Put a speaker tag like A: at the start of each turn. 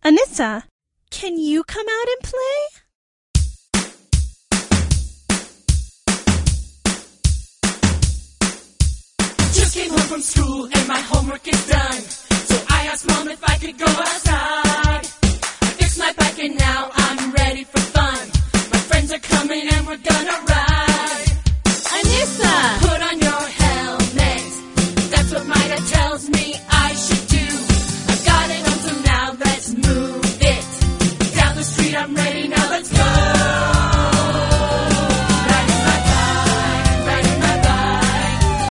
A: Anissa, can you come out and play?
B: Just came home from school and my homework is done. So I asked Mom if I could go outside. I fixed my bike and now I'm ready for fun. My friends are coming and we're gonna ride.